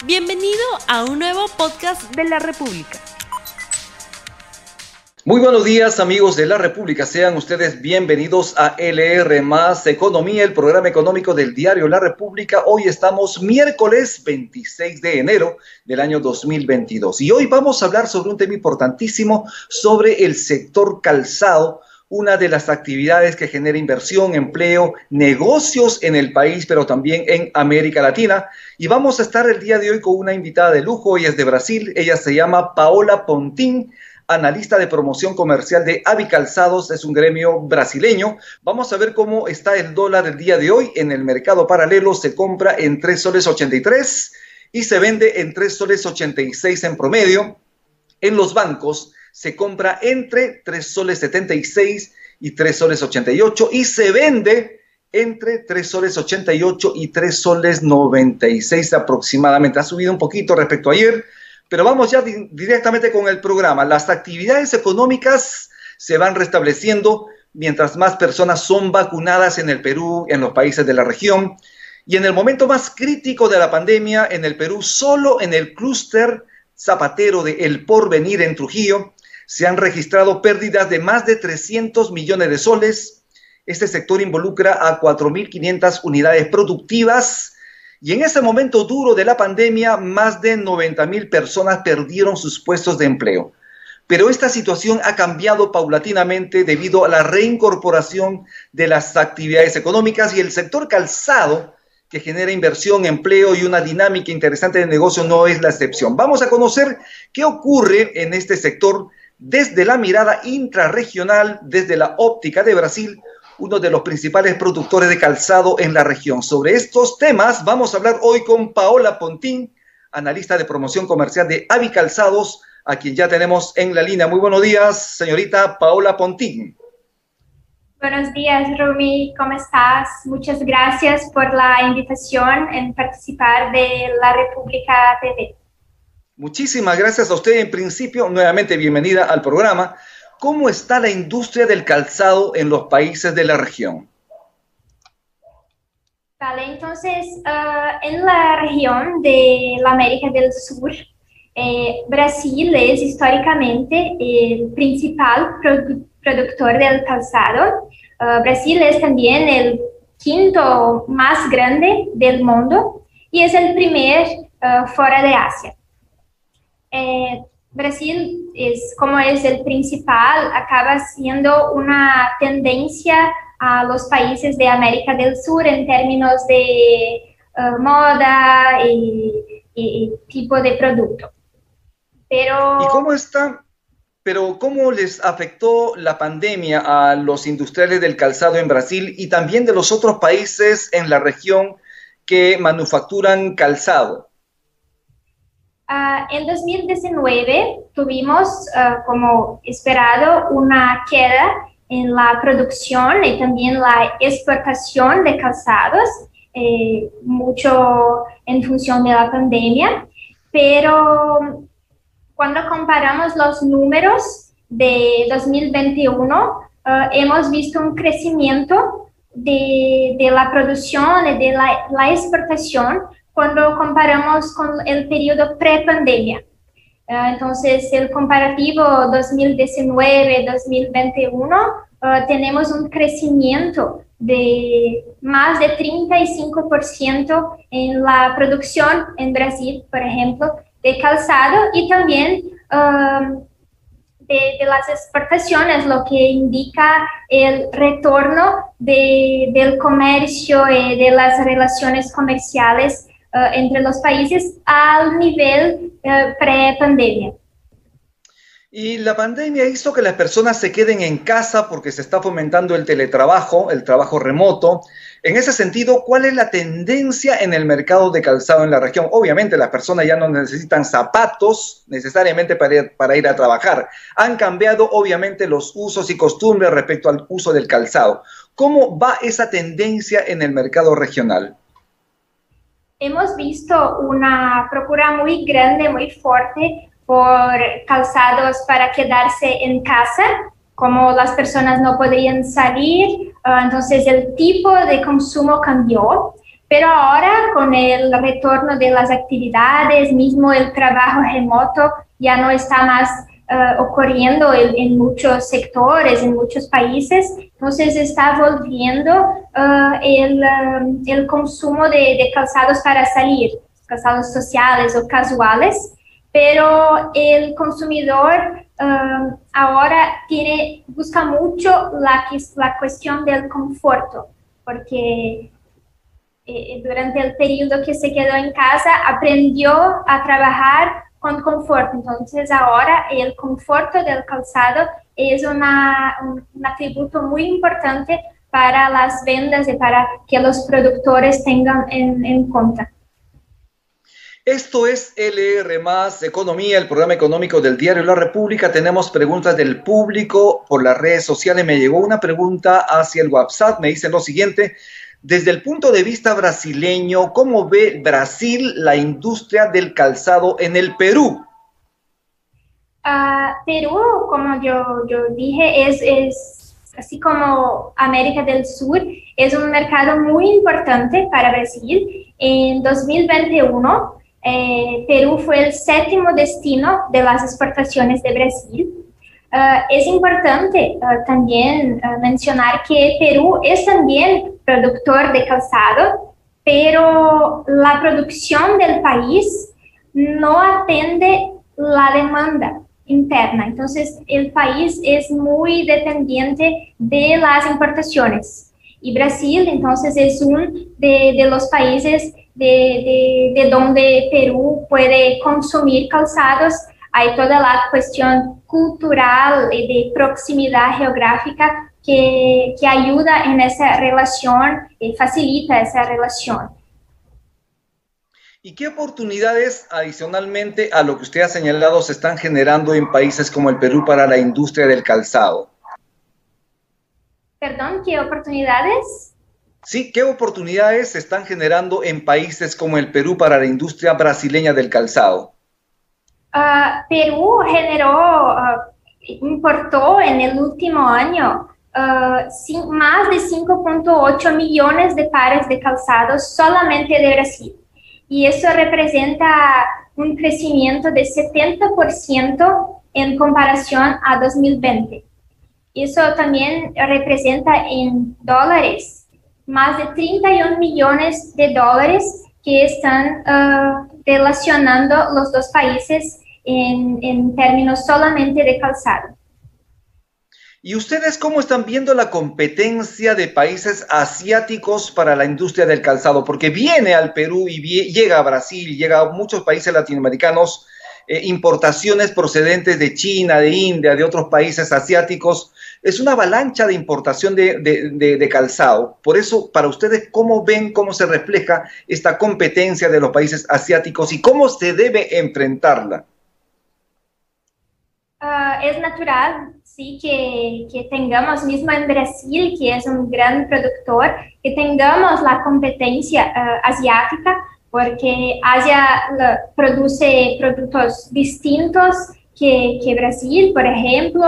Bienvenido a un nuevo podcast de La República. Muy buenos días, amigos de La República. Sean ustedes bienvenidos a LR Más Economía, el programa económico del diario La República. Hoy estamos miércoles 26 de enero del año 2022 y hoy vamos a hablar sobre un tema importantísimo, sobre el sector calzado, una de las actividades que genera inversión, empleo, negocios en el país, pero también en América Latina. Y vamos a estar el día de hoy con una invitada de lujo. Ella es de Brasil, ella se llama Paola Pontin, analista de promoción comercial de Avicalzados, es un gremio brasileño. Vamos a ver cómo está el dólar el día de hoy. En el mercado paralelo se compra en 3 soles 83 y se vende en 3 soles 86 en promedio. En los bancos se compra entre 3 soles 76 y 3 soles 88 y se vende entre 3 soles 88 y 3 soles 96 aproximadamente. Ha subido un poquito respecto a ayer, pero vamos ya directamente con el programa. Las actividades económicas se van restableciendo mientras más personas son vacunadas en el Perú, en los países de la región. Y en el momento más crítico de la pandemia, en el Perú, solo en el clúster zapatero de El Porvenir en Trujillo, se han registrado pérdidas de más de 300 millones de soles. Este sector involucra a 4.500 unidades productivas y en ese momento duro de la pandemia, más de 90.000 personas perdieron sus puestos de empleo. Pero esta situación ha cambiado paulatinamente debido a la reincorporación de las actividades económicas y el sector calzado, que genera inversión, empleo y una dinámica interesante de negocio, no es la excepción. Vamos a conocer qué ocurre en este sector desde la mirada intrarregional, desde la óptica de Brasil, uno de los principales productores de calzado en la región. Sobre estos temas vamos a hablar hoy con Paola Pontin, analista de promoción comercial de Avicalzados, a quien ya tenemos en la línea. Muy buenos días, señorita Paola Pontin. Buenos días, Rumi, ¿cómo estás? Muchas gracias por la invitación en participar de La República TV. Muchísimas gracias a usted. En principio, nuevamente bienvenida al programa. ¿Cómo está la industria del calzado en los países de la región? Vale, entonces, en la región de la América del Sur, Brasil es históricamente el principal productor del calzado. Brasil es también el quinto más grande del mundo y es el primer fuera de Asia. Brasil, como es el principal, acaba siendo una tendencia a los países de América del Sur en términos de moda y tipo de producto. ¿Y cómo está? Pero ¿cómo les afectó la pandemia a los industriales del calzado en Brasil y también de los otros países en la región que manufacturan calzado? En 2019 tuvimos, como esperado, una queda en la producción y también la exportación de calzados, mucho en función de la pandemia, pero cuando comparamos los números de 2021, hemos visto un crecimiento de la producción y de la exportación cuando comparamos con el periodo pre-pandemia. Entonces, el comparativo 2019-2021, tenemos un crecimiento de más de 35% en la producción en Brasil, por ejemplo, de calzado y también de las exportaciones, lo que indica el retorno del comercio y de las relaciones comerciales entre los países al nivel pre-pandemia. Y la pandemia hizo que las personas se queden en casa porque se está fomentando el teletrabajo, el trabajo remoto. En ese sentido, ¿cuál es la tendencia en el mercado de calzado en la región? Obviamente, las personas ya no necesitan zapatos necesariamente para ir a trabajar. Han cambiado, obviamente, los usos y costumbres respecto al uso del calzado. ¿Cómo va esa tendencia en el mercado regional? Hemos visto una procura muy grande, muy fuerte por calzados para quedarse en casa, como las personas no podían salir, entonces el tipo de consumo cambió, Pero ahora, con el retorno de las actividades, mismo el trabajo remoto ya no está más ocurriendo en muchos sectores, en muchos países, entonces está volviendo el consumo de calzados para salir, calzados sociales o casuales, pero el consumidor ahora busca mucho la cuestión del conforto, porque durante el periodo que se quedó en casa aprendió a trabajar con conforto. Entonces ahora el conforto del calzado es un atributo muy importante para las ventas y para que los productores tengan en cuenta. Esto es LR más Economía, el programa económico del diario La República. Tenemos preguntas del público por las redes sociales. Me llegó una pregunta hacia el WhatsApp. Me dicen lo siguiente: desde el punto de vista brasileño, ¿cómo ve Brasil la industria del calzado en el Perú? Perú, como yo dije, es así como América del Sur, es un mercado muy importante para Brasil. En 2021, Perú fue el 7º destino de las exportaciones de Brasil. Es importante también mencionar que Perú es también productor de calzado, pero la producción del país no atiende la demanda interna. Entonces, el país es muy dependiente de las importaciones. Y Brasil, entonces, es uno de los países de donde Perú puede consumir calzados. Hay toda la cuestión cultural y de proximidad geográfica que ayuda en esa relación y facilita esa relación. ¿Y qué oportunidades, adicionalmente a lo que usted ha señalado, se están generando en países como el Perú para la industria del calzado? Perdón, ¿qué oportunidades? Sí, ¿qué oportunidades se están generando en países como el Perú para la industria brasileña del calzado? Perú importó en el último año más de 5.8 millones de pares de calzados solamente de Brasil. Y eso representa un crecimiento de 70% en comparación a 2020. Eso también representa en dólares más de 31 millones de dólares que están relacionando los dos países en términos solamente de calzado. ¿Y ustedes cómo están viendo la competencia de países asiáticos para la industria del calzado? Porque viene al Perú y llega a Brasil, llega a muchos países latinoamericanos, importaciones procedentes de China, de India, de otros países asiáticos. Es una avalancha de importación de calzado. Por eso, para ustedes, ¿cómo ven, cómo se refleja esta competencia de los países asiáticos y cómo se debe enfrentarla? Es natural, sí, que tengamos, mismo en Brasil, que es un gran productor, que tengamos la competencia asiática, porque Asia produce productos distintos que Brasil, por ejemplo,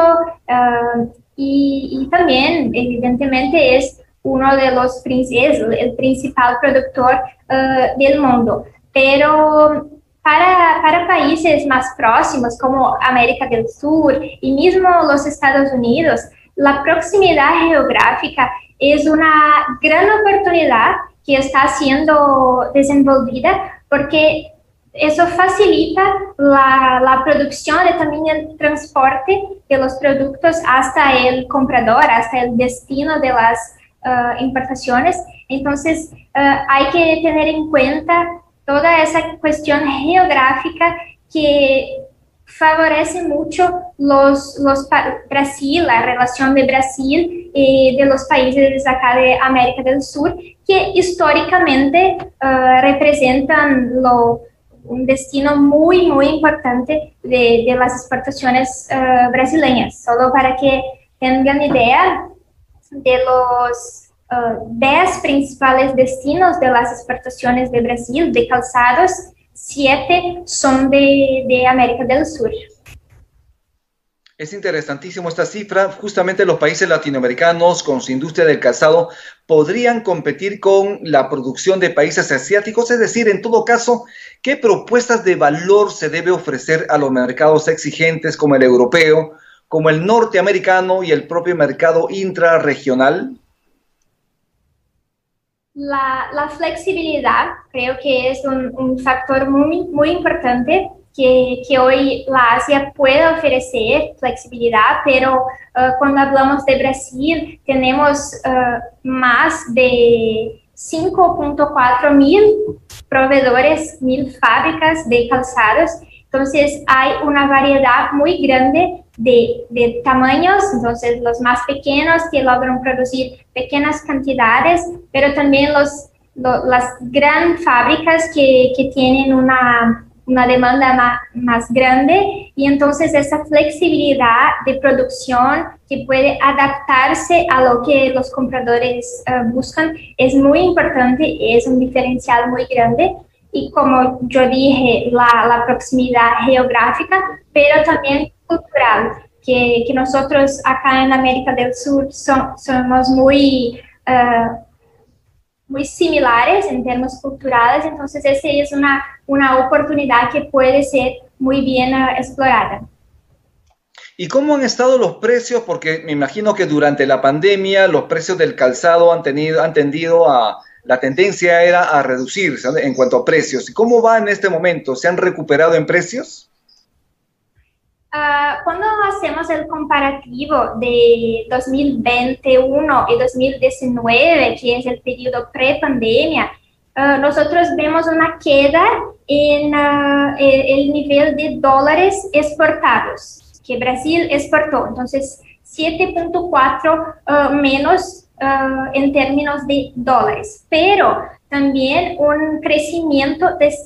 y también, evidentemente, es uno de los el principal productor del mundo. Pero para países más próximos, como América del Sur y mismo los Estados Unidos, la proximidad geográfica es una gran oportunidad que está siendo desenvolvida, porque eso facilita la producción y también el transporte de los productos hasta el comprador, hasta el destino de las importaciones. Entonces, hay que tener en cuenta toda esa cuestión geográfica que favorece mucho Brasil, la relación de Brasil y de los países acá de América del Sur, que históricamente representan un destino muy, muy importante de las exportaciones brasileñas. Solo para que tengan idea, de los 10 principales destinos de las exportaciones de Brasil, de calzados, 7 son de América del Sur. Es interesantísimo esta cifra. Justamente los países latinoamericanos con su industria del calzado podrían competir con la producción de países asiáticos. Es decir, en todo caso, ¿qué propuestas de valor se debe ofrecer a los mercados exigentes como el europeo, como el norteamericano y el propio mercado intrarregional? La flexibilidad creo que es un factor muy importante que hoy la Asia puede ofrecer flexibilidad, pero cuando hablamos de Brasil tenemos más de 5.4 mil proveedores, mil fábricas de calzados. Entonces hay una variedad muy grande de tamaños, entonces los más pequeños que logran producir pequeñas cantidades, pero también las grandes fábricas que tienen una demanda más grande, y entonces esa flexibilidad de producción que puede adaptarse a lo que los compradores buscan es muy importante, es un diferencial muy grande. Y como yo dije, la proximidad geográfica, pero también cultural, que nosotros acá en América del Sur somos muy similares en términos culturales, entonces esa es una oportunidad que puede ser muy bien explorada. ¿Y cómo han estado los precios? Porque me imagino que durante la pandemia los precios del calzado han tendido a... La tendencia era a reducirse, ¿no?, en cuanto a precios. ¿Cómo va en este momento? ¿Se han recuperado en precios? Cuando hacemos el comparativo de 2021 y 2019, que es el periodo pre-pandemia, nosotros vemos una queda en el nivel de dólares exportados, que Brasil exportó. Entonces, 7.4 menos en términos de dólares, pero también un crecimiento de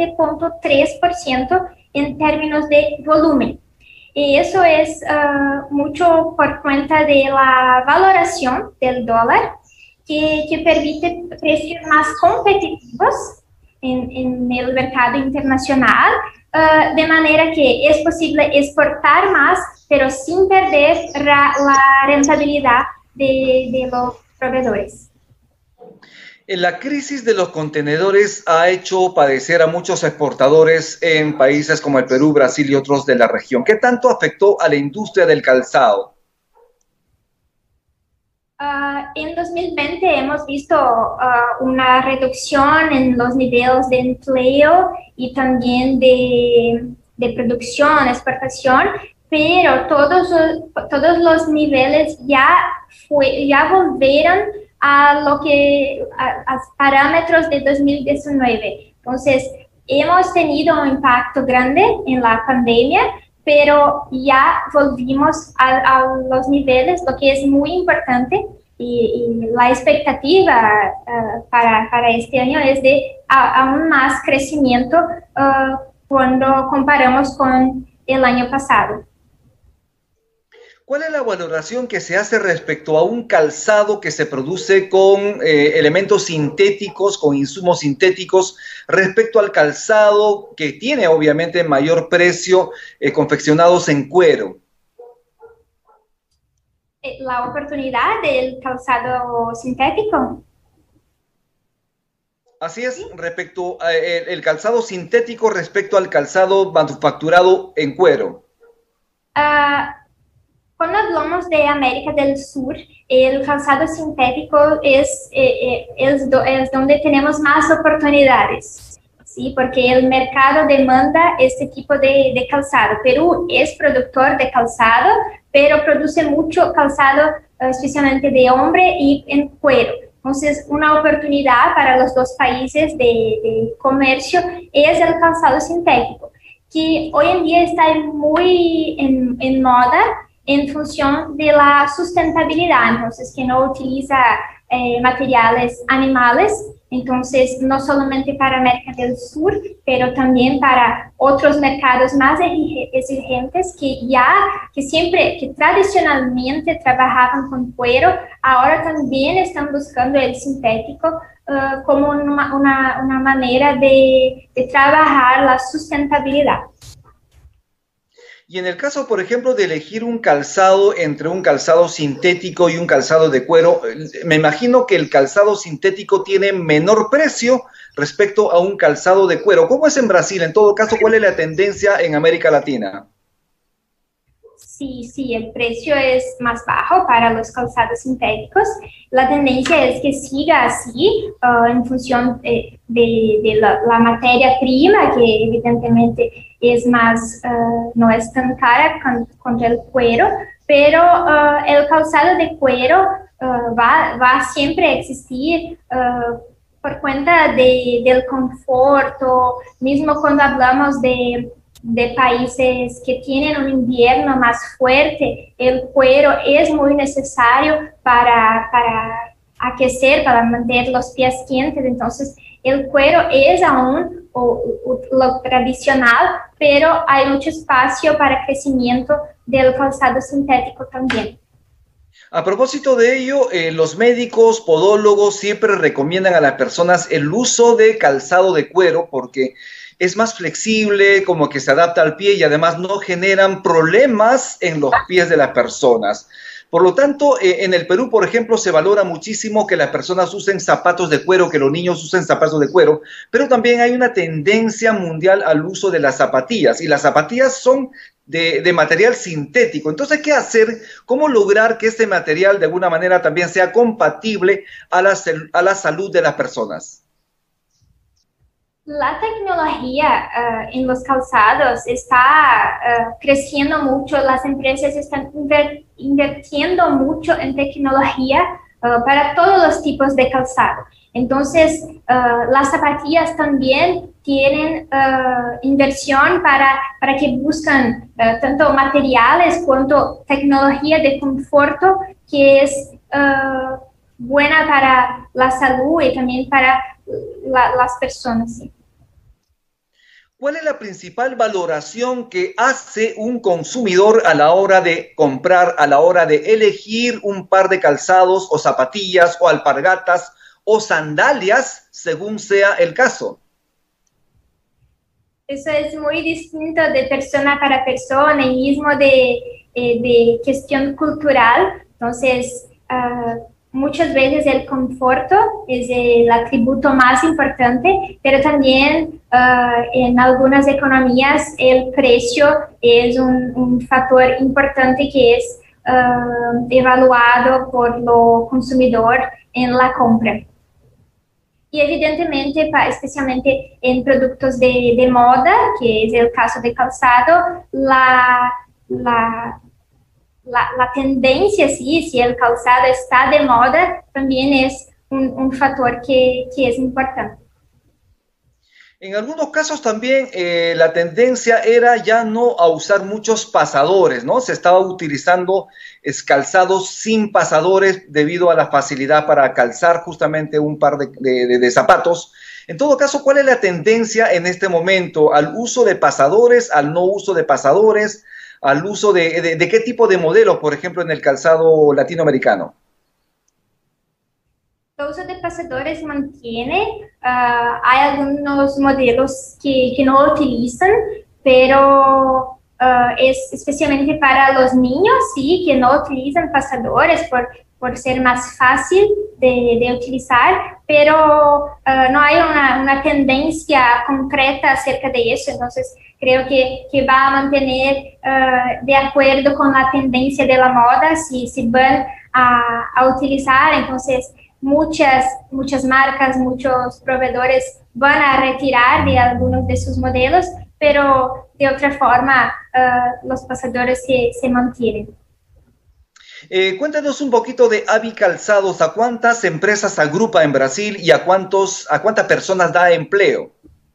7.3% en términos de volumen. Y eso es mucho por cuenta de la valoración del dólar, que permite precios más competitivos en el mercado internacional, de manera que es posible exportar más, pero sin perder la rentabilidad de los proveedores. La crisis de los contenedores ha hecho padecer a muchos exportadores en países como el Perú, Brasil y otros de la región. ¿Qué tanto afectó a la industria del calzado? En 2020 hemos visto una reducción en los niveles de empleo y también de producción, exportación, pero todos los niveles ya volvieron a parámetros de 2019. Entonces, hemos tenido un impacto grande en la pandemia, pero ya volvimos a los niveles, lo que es muy importante, y la expectativa para este año es de aún más crecimiento cuando comparamos con el año pasado. ¿Cuál es la valoración que se hace respecto a un calzado que se produce con elementos sintéticos, con insumos sintéticos, respecto al calzado que tiene obviamente mayor precio, confeccionados en cuero? La oportunidad del calzado sintético. Así es, respecto el calzado sintético respecto al calzado manufacturado en cuero. Cuando hablamos de América del Sur, el calzado sintético es donde tenemos más oportunidades, ¿sí? Porque el mercado demanda este tipo de calzado. Perú es productor de calzado, pero produce mucho calzado, especialmente de hombre y en cuero. Entonces, una oportunidad para los dos países de comercio es el calzado sintético, que hoy en día está muy en moda, en función de la sustentabilidad, entonces que no utiliza materiales animales, entonces no solamente para América del Sur, pero también para otros mercados más exigentes que tradicionalmente trabajaban con cuero, ahora también están buscando el sintético como una manera de trabajar la sustentabilidad. Y en el caso, por ejemplo, de elegir un calzado entre un calzado sintético y un calzado de cuero, me imagino que el calzado sintético tiene menor precio respecto a un calzado de cuero. ¿Cómo es en Brasil? En todo caso, ¿cuál es la tendencia en América Latina? Sí, sí, el precio es más bajo para los calzados sintéticos. La tendencia es que siga así, en función de la materia prima, que evidentemente es más, no es tan cara contra el cuero, pero el calzado de cuero va siempre a existir por cuenta del conforto, mismo cuando hablamos de países que tienen un invierno más fuerte, el cuero es muy necesario para aquecer, para mantener los pies quentes. Entonces, el cuero es aún lo tradicional, pero hay mucho espacio para crecimiento del calzado sintético también. A propósito de ello, los médicos, podólogos siempre recomiendan a las personas el uso de calzado de cuero porque es más flexible, como que se adapta al pie y además no generan problemas en los pies de las personas. Por lo tanto, en el Perú, por ejemplo, se valora muchísimo que las personas usen zapatos de cuero, que los niños usen zapatos de cuero, pero también hay una tendencia mundial al uso de las zapatillas, y las zapatillas son de material sintético. Entonces, ¿qué hacer? ¿Cómo lograr que este material de alguna manera también sea compatible a la salud de las personas? La tecnología en los calzados está creciendo mucho, las empresas están invirtiendo mucho en tecnología para todos los tipos de calzado. Entonces, las zapatillas también tienen inversión para que buscan tanto materiales cuanto tecnología de conforto que es buena para la salud y también para las personas. ¿Sí? ¿Cuál es la principal valoración que hace un consumidor a la hora de comprar, a la hora de elegir un par de calzados o zapatillas o alpargatas o sandalias, según sea el caso? Eso es muy distinto de persona para persona y mismo de cuestión cultural. Entonces, muchas veces el conforto es el atributo más importante, pero también en algunas economías el precio es un factor importante que es evaluado por lo consumidor en la compra. Y evidentemente, especialmente en productos de moda, que es el caso de calzado, la tendencia, sí, si el calzado está de moda, también es un factor que es importante. En algunos casos también la tendencia era ya no a usar muchos pasadores, ¿no? Se estaba utilizando calzados sin pasadores debido a la facilidad para calzar justamente un par de zapatos. En todo caso, ¿cuál es la tendencia en este momento? ¿Al uso de pasadores, al no uso de pasadores, al uso de qué tipo de modelos, por ejemplo, en el calzado latinoamericano? El uso de pasadores mantiene, hay algunos modelos que no utilizan, pero es especialmente para los niños, sí, que no utilizan pasadores por ser más fácil de utilizar, pero no hay una tendencia concreta acerca de eso. Entonces creo que va a mantener de acuerdo con la tendencia de la moda, si van a utilizar. Entonces muchas marcas, muchos proveedores van a retirar de algunos de sus modelos, pero de otra forma los pasadores se mantienen. Cuéntanos un poquito de Avi Calzados. ¿A cuántas empresas agrupa en Brasil y a cuántas personas da empleo?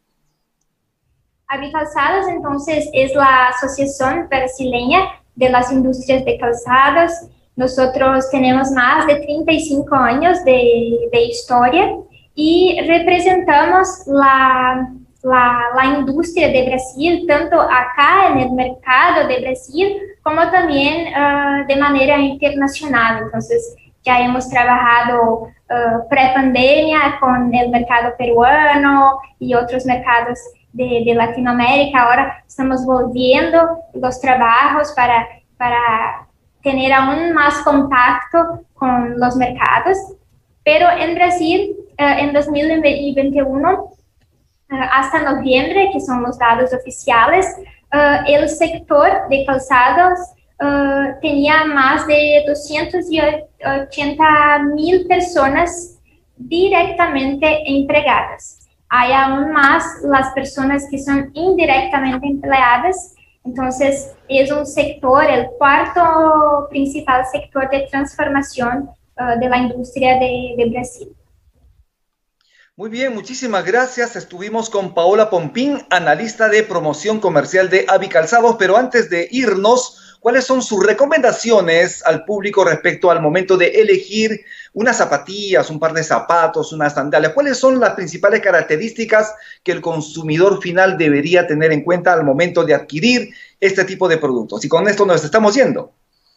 Avi Calzados, entonces, es la Asociación Brasileña de las Industrias de Calzados. Nosotros tenemos más de 35 años de historia y representamos la industria de Brasil, tanto acá en el mercado de Brasil, como también de manera internacional. Entonces, ya hemos trabajado pré-pandemia con el mercado peruano y otros mercados de Latinoamérica. Ahora estamos volviendo los trabajos para tener aún más contacto con los mercados. Pero en Brasil, en 2021, hasta noviembre, que son los datos oficiales, el sector de calzados tenía más de 280,000 personas directamente empregadas. Hay aún más las personas que son indirectamente empleadas. Entonces, es un sector, el cuarto principal sector de transformación de la industria de Brasil. Muy bien, muchísimas gracias. Estuvimos con Paola Pompín, analista de promoción comercial de Avi Calzados, pero antes de irnos, ¿cuáles son sus recomendaciones al público respecto al momento de elegir unas zapatillas, un par de zapatos, unas sandalias? ¿Cuáles son las principales características que el consumidor final debería tener en cuenta al momento de adquirir este tipo de productos? Y con esto nos estamos yendo.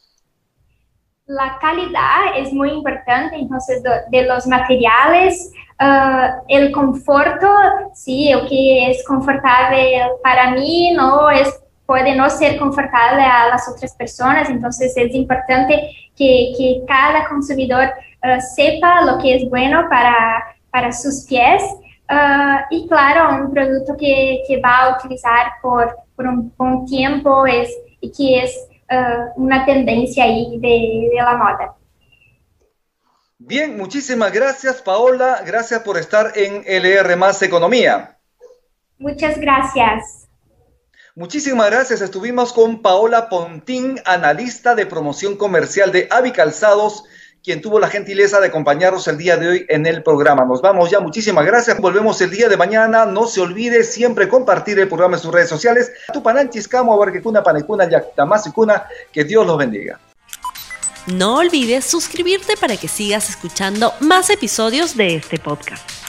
La calidad es muy importante, entonces, de los materiales, el conforto, sí, lo que es confortable para mí puede no ser confortable a las otras personas, entonces es importante que cada consumidor sepa lo que es bueno para sus pies, y claro, un producto que va a utilizar por un buen tiempo y que es una tendencia ahí de la moda. Bien, muchísimas gracias, Paola. Gracias por estar en LR Más Economía. Muchas gracias. Muchísimas gracias. Estuvimos con Paola Pompín, analista de promoción comercial de Avi Calzados, quien tuvo la gentileza de acompañarnos el día de hoy en el programa. Nos vamos ya. Muchísimas gracias. Volvemos el día de mañana. No se olvide siempre compartir el programa en sus redes sociales. Tupananchis, Abarquecuna, Panecuna, Yactamasicuna. Que Dios los bendiga. No olvides suscribirte para que sigas escuchando más episodios de este podcast.